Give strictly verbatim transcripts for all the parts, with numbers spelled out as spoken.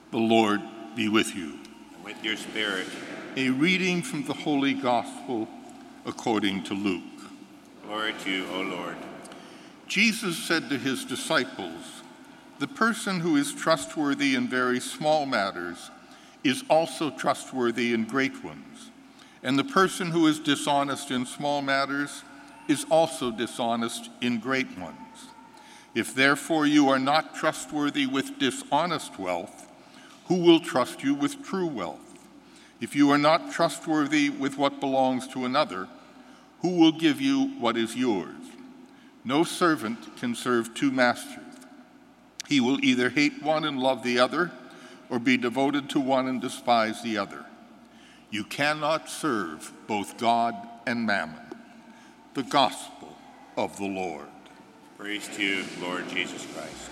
The Lord be with you. And with your spirit. A reading from the Holy Gospel according to Luke. Glory to you, O Lord. Jesus said to his disciples, "The person who is trustworthy in very small matters is also trustworthy in great ones, and the person who is dishonest in small matters is also dishonest in great ones. If therefore you are not trustworthy with dishonest wealth, who will trust you with true wealth? If you are not trustworthy with what belongs to another, who will give you what is yours? No servant can serve two masters. He will either hate one and love the other, or be devoted to one and despise the other. You cannot serve both God and mammon." The Gospel of the Lord. Praise to you, Lord Jesus Christ.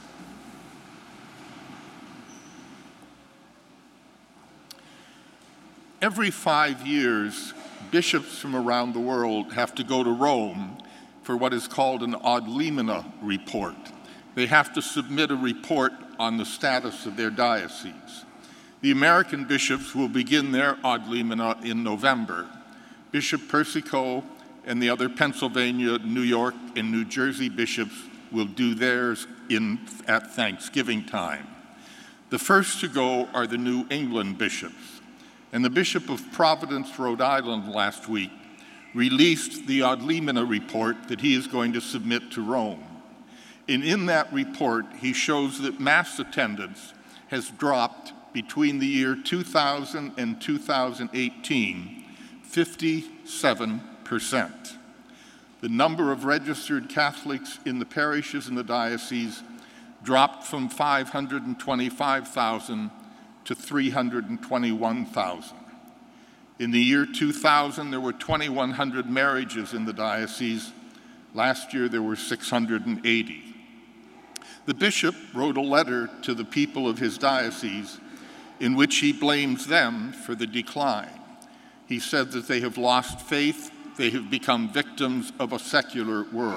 Every five years, bishops from around the world have to go to Rome for what is called an ad limina report. They have to submit a report on the status of their diocese. The American bishops will begin their ad limina in November. Bishop Persico and the other Pennsylvania, New York, and New Jersey bishops will do theirs in, at Thanksgiving time. The first to go are the New England bishops. And the Bishop of Providence, Rhode Island, last week released the ad limina report that he is going to submit to Rome. And in that report, he shows that Mass attendance has dropped between the year two thousand and two thousand eighteen, fifty-seven percent. The number of registered Catholics in the parishes in the diocese dropped from five hundred twenty-five thousand to three hundred twenty-one thousand. In the year two thousand, there were twenty-one hundred marriages in the diocese. Last year, there were six hundred eighty. The bishop wrote a letter to the people of his diocese in which he blames them for the decline. He said that they have lost faith, they have become victims of a secular world.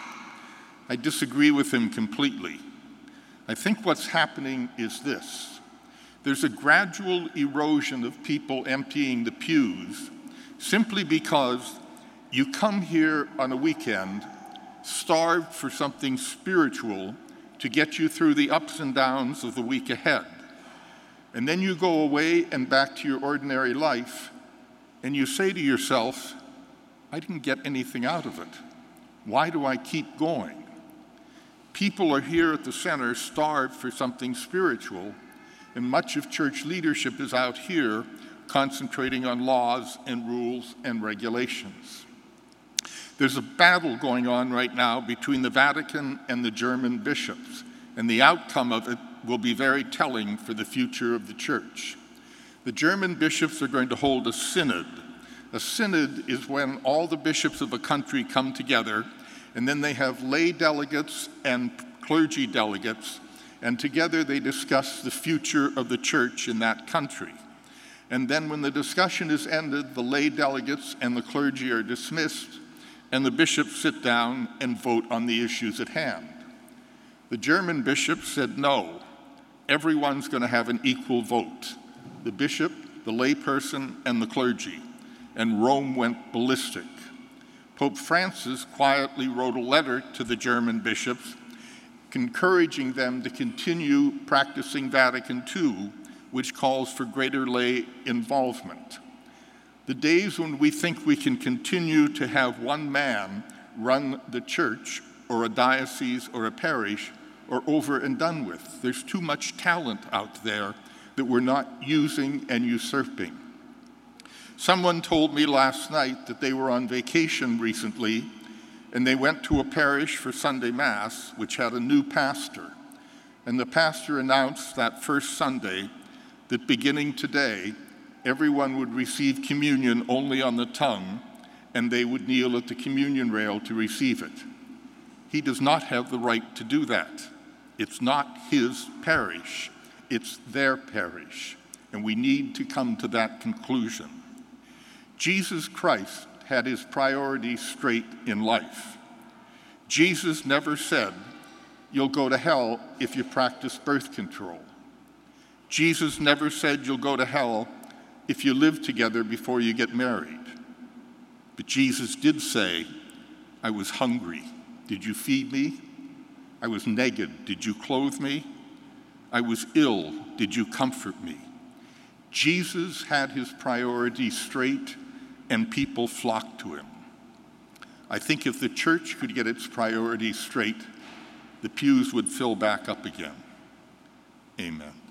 I disagree with him completely. I think what's happening is this. There's a gradual erosion of people emptying the pews simply because you come here on a weekend starved for something spiritual to get you through the ups and downs of the week ahead. And then you go away and back to your ordinary life, and you say to yourself, I didn't get anything out of it. Why do I keep going? People are here at the center starved for something spiritual, and much of church leadership is out here concentrating on laws and rules and regulations. There's a battle going on right now between the Vatican and the German bishops, and the outcome of it will be very telling for the future of the church. The German bishops are going to hold a synod. A synod is when all the bishops of a country come together, and then they have lay delegates and clergy delegates, and together they discuss the future of the church in that country. And then when the discussion is ended, the lay delegates and the clergy are dismissed, and the bishops sit down and vote on the issues at hand. The German bishops said no, everyone's going to have an equal vote. The bishop, the layperson, and the clergy. And Rome went ballistic. Pope Francis quietly wrote a letter to the German bishops encouraging them to continue practicing Vatican Two, which calls for greater lay involvement. The days when we think we can continue to have one man run the church or a diocese or a parish are over and done with. There's too much talent out there that we're not using and usurping. Someone told me last night that they were on vacation recently and they went to a parish for Sunday Mass, which had a new pastor. And the pastor announced that first Sunday that beginning today, everyone would receive communion only on the tongue, and they would kneel at the communion rail to receive it. He does not have the right to do that. It's not his parish, it's their parish, and we need to come to that conclusion. Jesus Christ had his priorities straight in life. Jesus never said, you'll go to hell if you practice birth control. Jesus never said you'll go to hell if you live together before you get married. But Jesus did say, I was hungry. Did you feed me? I was naked. Did you clothe me? I was ill. Did you comfort me? Jesus had his priorities straight, and people flocked to him. I think if the church could get its priorities straight, the pews would fill back up again. Amen.